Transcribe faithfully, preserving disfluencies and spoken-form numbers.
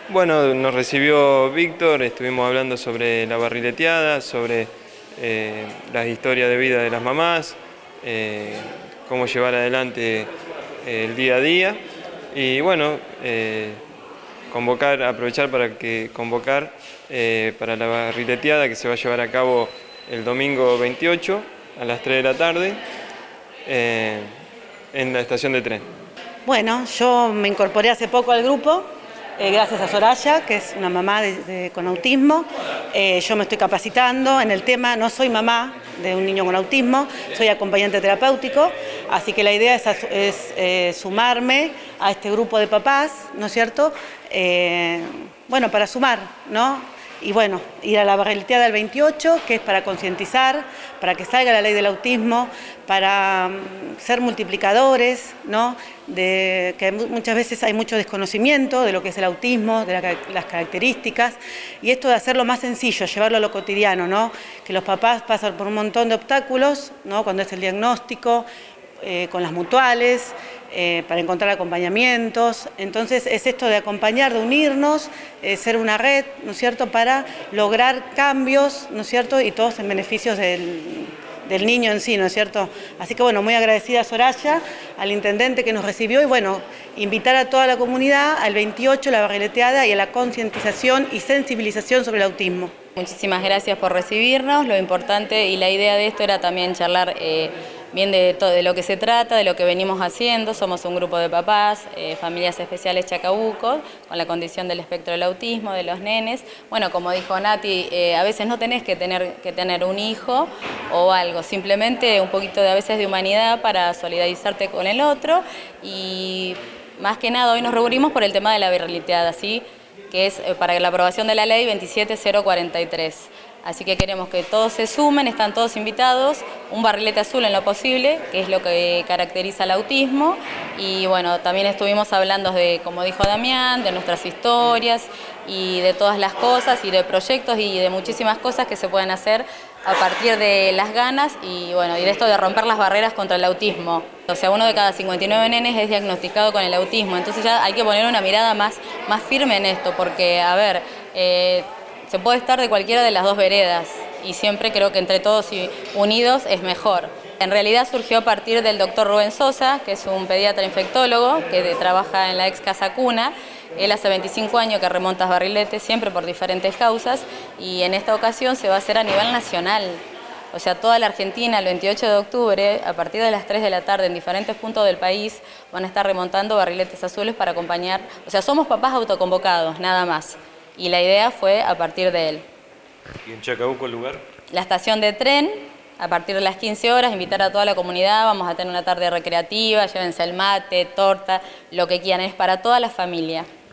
Bueno, nos recibió Víctor, estuvimos hablando sobre la barrileteada, sobre eh, las historias de vida de las mamás, eh, cómo llevar adelante eh, el día a día y bueno, eh, convocar, aprovechar para que convocar eh, para la barrileteada que se va a llevar a cabo el domingo veintiocho a las tres de la tarde eh, en la estación de tren. Bueno, yo me incorporé hace poco al grupo. Eh, gracias a Soraya, que es una mamá de, de, con autismo. Eh, yo me estoy capacitando en el tema, no soy mamá de un niño con autismo, soy acompañante terapéutico, así que la idea es, es eh, sumarme a este grupo de papás, ¿no es cierto? Eh, bueno, para sumar, ¿no? Y bueno, ir a la barrileteada del veintiocho, que es para concientizar, para que salga la ley del autismo, para um, ser multiplicadores, ¿no? De que muchas veces hay mucho desconocimiento de lo que es el autismo, de la, las características, y esto de hacerlo más sencillo, llevarlo a lo cotidiano, ¿no? Que los papás pasan por un montón de obstáculos, ¿no? Cuando es el diagnóstico, eh, con las mutuales, eh, para encontrar acompañamientos. Entonces es esto de acompañar, de unirnos, eh, ser una red, ¿no es cierto?, para lograr cambios, ¿no es cierto?, y todos en beneficios del, del niño en sí, ¿no es cierto? Así que bueno, muy agradecida a Soraya, al intendente que nos recibió y bueno, invitar a toda la comunidad al veintiocho, la barrileteada y a la concientización y sensibilización sobre el autismo. Muchísimas gracias por recibirnos. Lo importante y la idea de esto era también charlar eh, bien de, todo, de lo que se trata, de lo que venimos haciendo. Somos un grupo de papás, eh, familias especiales Chacabuco, con la condición del espectro del autismo, de los nenes. Bueno, como dijo Nati, eh, a veces no tenés que tener, que tener un hijo o algo, simplemente un poquito de a veces de humanidad para solidarizarte con el otro. Y más que nada hoy nos reunimos por el tema de la barrileteada, ¿sí?, que es para la aprobación de la ley veintisiete mil cuarenta y tres. Así que queremos que todos se sumen, están todos invitados, un barrilete azul en lo posible, que es lo que caracteriza el autismo. Y bueno, también estuvimos hablando de, como dijo Damián, de nuestras historias y de todas las cosas y de proyectos y de muchísimas cosas que se pueden hacer a partir de las ganas y bueno, y de esto de romper las barreras contra el autismo. O sea, uno de cada cincuenta y nueve nenes es diagnosticado con el autismo, entonces ya hay que poner una mirada más, más firme en esto, porque, a ver, eh, se puede estar de cualquiera de las dos veredas y siempre creo que entre todos y unidos es mejor. En realidad surgió a partir del doctor Rubén Sosa, que es un pediatra infectólogo que trabaja en la ex Casa Cuna. Él hace veinticinco años que remonta barriletes, siempre por diferentes causas, y en esta ocasión se va a hacer a nivel nacional. O sea, toda la Argentina, el veintiocho de octubre, a partir de las tres de la tarde, en diferentes puntos del país, van a estar remontando barriletes azules para acompañar. O sea, somos papás autoconvocados, nada más. Y la idea fue a partir de él. ¿Y en Chacabuco el lugar? La estación de tren, a partir de las quince horas, invitar a toda la comunidad, vamos a tener una tarde recreativa, llévense el mate, torta, lo que quieran, es para toda la familia.